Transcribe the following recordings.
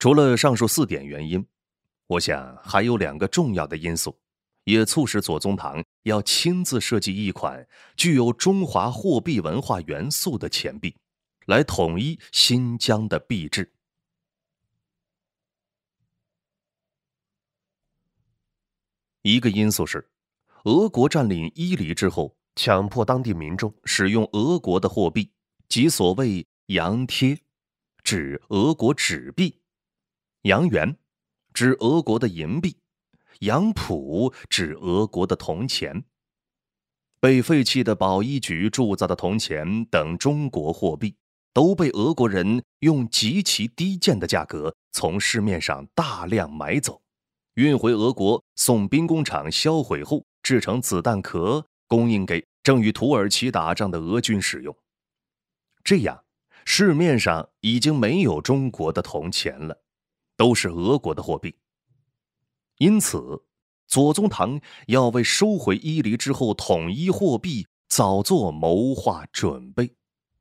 除了上述4点原因，我想还有2个重要的因素，也促使左宗棠要亲自设计一款具有中华货币文化元素的钱币，来统一新疆的币制。一个因素是，俄国占领伊犁之后，强迫当地民众使用俄国的货币，即所谓洋贴，指俄国纸币；洋元，指俄国的银币；洋普，指俄国的铜钱。被废弃的保一局铸造的铜钱等中国货币，都被俄国人用极其低贱的价格从市面上大量买走，运回俄国送兵工厂销毁后制成子弹壳，供应给正与土耳其打仗的俄军使用。这样，市面上已经没有中国的铜钱了，都是俄国的货币。因此，左宗棠要为收回伊犁之后统一货币早做谋划准备。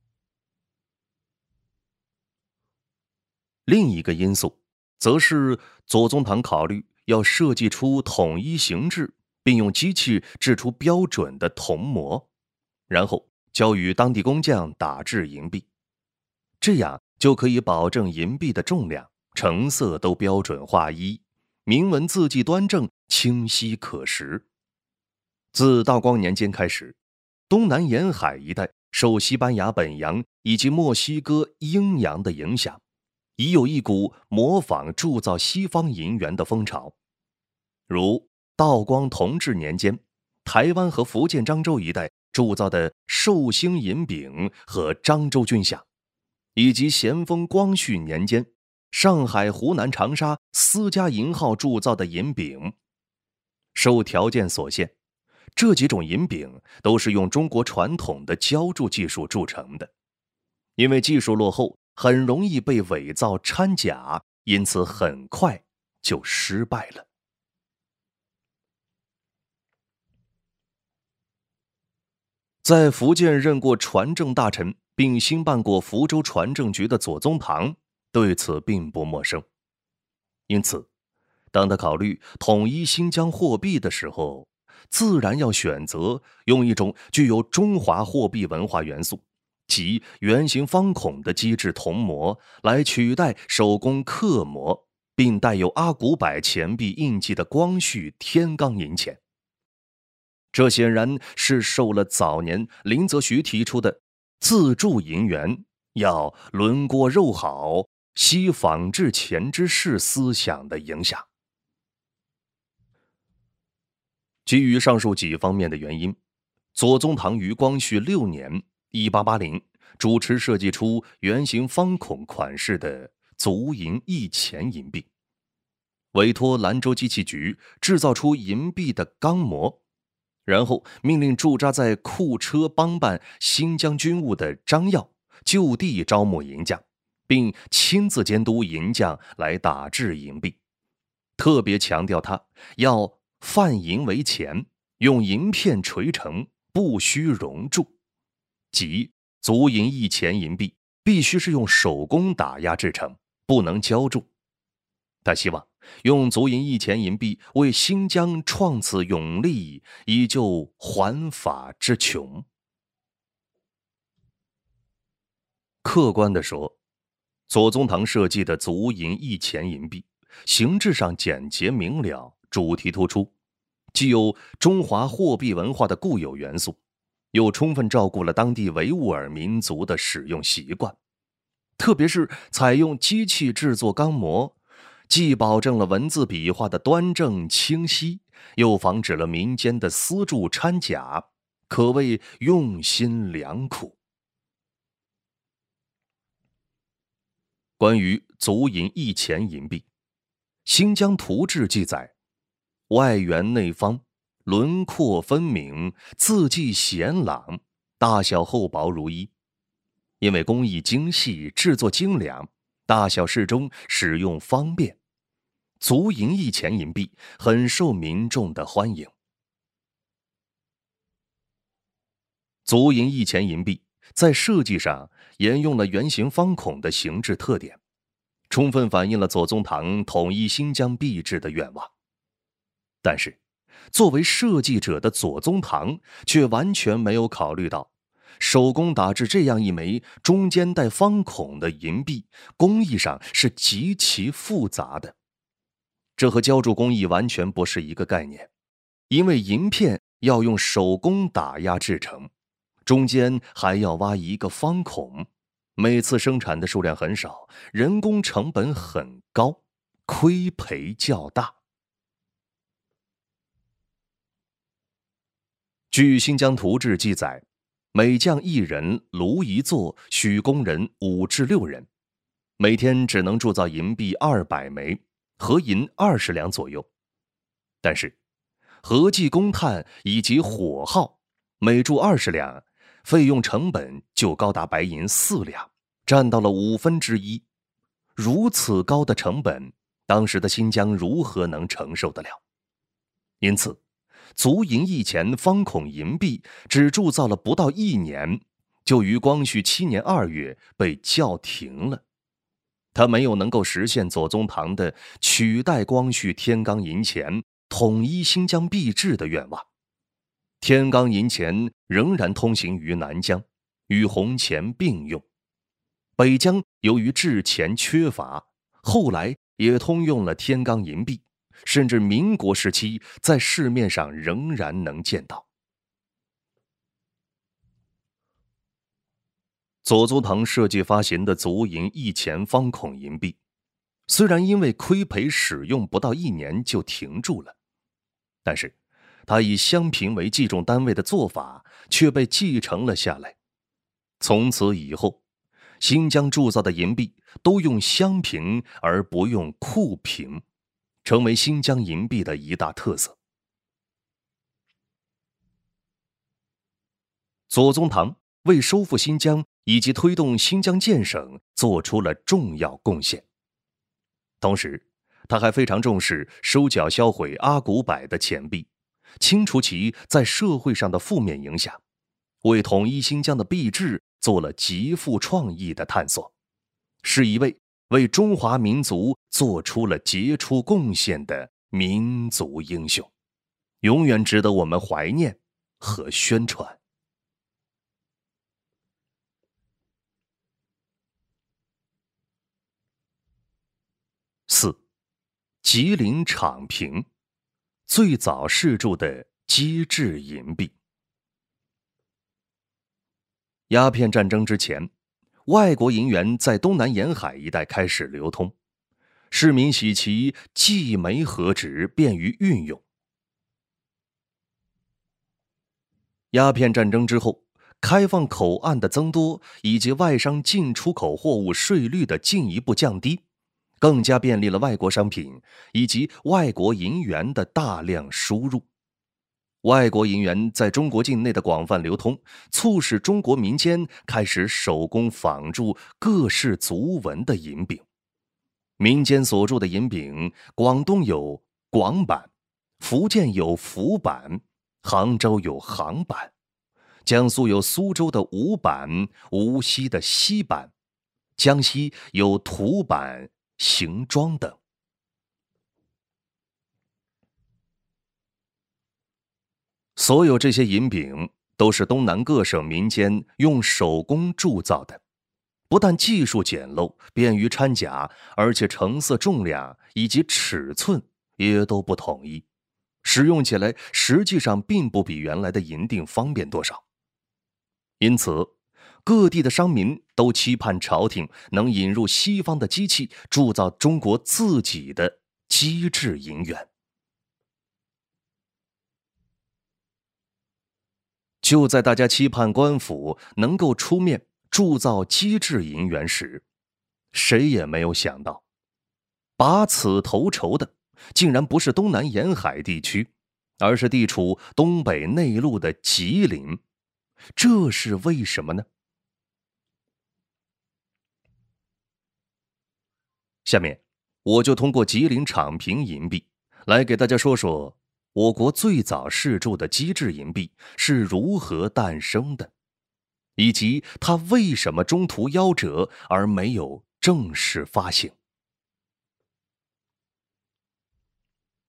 另一个因素，则是左宗棠考虑要设计出统一形制，并用机器制出标准的铜模，然后交予当地工匠打制银币，这样就可以保证银币的重量、成色都标准划一，铭文字迹端正、清晰可识。自道光年间开始，东南沿海一带受西班牙本洋以及墨西哥英洋的影响，已有一股模仿铸造西方银元的风潮。如道光同治年间，台湾和福建漳州一带铸造的寿星银饼和漳州军饷，以及咸丰光绪年间上海、湖南长沙私家银号铸造的银饼。受条件所限，这几种银饼都是用中国传统的浇铸技术铸成的，因为技术落后，很容易被伪造掺假，因此很快就失败了。在福建任过船政大臣，并兴办过福州船政局的左宗棠对此并不陌生。因此，当他考虑统一新疆货币的时候，自然要选择用一种具有中华货币文化元素，即圆形方孔的机制铜模，来取代手工刻模并带有阿古柏钱币印记的光绪天罡银钱。这显然是受了早年林则徐提出的自铸银元要轮郭肉好、惜仿制钱之势思想的影响。基于上述几方面的原因，左宗棠于光绪6年1880主持设计出圆形方孔款式的足银1钱银币，委托兰州机器局制造出银币的钢模，然后命令驻扎在库车帮办新疆军务的张耀就地招募银匠，并亲自监督银匠来打制银币，特别强调他要泛银为钱，用银片锤成，不需熔铸，即足银1钱银币必须是用手工打压制成，不能浇铸。他希望用足银1钱银币为新疆创此永利，以救环法之穷。客观地说，左宗棠设计的足银1钱银币形制上简洁明了，主题突出，既有中华货币文化的固有元素，又充分照顾了当地维吾尔民族的使用习惯。特别是采用机器制作钢模，既保证了文字笔画的端正清晰，又防止了民间的私铸掺假，可谓用心良苦。关于足银1钱银币，新疆图志记载，外圆内方，轮廓分明，字迹显朗，大小厚薄如一。因为工艺精细，制作精良，大小适中，使用方便，足银1钱银币很受民众的欢迎。足银1钱银币在设计上沿用了圆形方孔的形制特点， 充分反映了左宗棠统一新疆币制的愿望。但是，作为设计者的左宗棠却完全没有考虑到，手工打制这样一枚中间带方孔的银币，工艺上是极其复杂的。这和浇铸工艺完全不是一个概念，因为银片要用手工打压制成，中间还要挖一个方孔，每次生产的数量很少，人工成本很高，亏赔较大。据《新疆图志》记载，每匠1人，炉一座，许工人5至6人，每天只能铸造银币200枚，合银20两左右。但是，合计工炭以及火耗，每铸20两，费用成本就高达白银4两，占到了1/5。如此高的成本，当时的新疆如何能承受得了？因此，足银1钱方孔银币只铸造了不到1年，就于光绪7年2月被叫停了。它没有能够实现左宗棠的取代光绪天罡银钱、统一新疆币制的愿望。天罡银钱仍然通行于南疆，与红钱并用。北疆由于制钱缺乏，后来也通用了天罡银币，甚至民国时期在市面上仍然能见到。左宗棠设计发行的足银1钱方孔银币，虽然因为亏赔使用不到1年就停住了，但是他以香平为计重单位的做法却被继承了下来。从此以后，新疆铸造的银币都用香平而不用库平，成为新疆银币的一大特色。左宗棠为收复新疆以及推动新疆建省做出了重要贡献。同时，他还非常重视收缴销毁阿古柏的钱币，清除其在社会上的负面影响，为统一新疆的币制做了极富创意的探索，是一位为中华民族做出了杰出贡献的民族英雄，永远值得我们怀念和宣传。4. 吉林敞平，最早试铸的机制银币。鸦片战争之前，外国银元在东南沿海一带开始流通，市民喜其既媒合值，便于运用。鸦片战争之后，开放口岸的增多，以及外商进出口货物税率的进一步降低，更加便利了外国商品以及外国银元的大量输入。外国银元在中国境内的广泛流通，促使中国民间开始手工仿铸各式族纹的银饼。民间所铸的银饼，广东有广版，福建有福版，杭州有杭版，江苏有苏州的吴版，无锡的西版，江西有土版、邢庄等。所有这些银饼都是东南各省民间用手工铸造的，不但技术简陋，便于掺假，而且成色、重量以及尺寸也都不统一，使用起来实际上并不比原来的银锭方便多少。因此，各地的商民都期盼朝廷能引入西方的机器，铸造中国自己的机制银元。就在大家期盼官府能够出面铸造机制银元时，谁也没有想到，拔此头筹的竟然不是东南沿海地区，而是地处东北内陆的吉林。这是为什么呢？下面我就通过吉林敞平银币来给大家说说我国最早试铸的机制银币是如何诞生的，以及它为什么中途夭折而没有正式发行。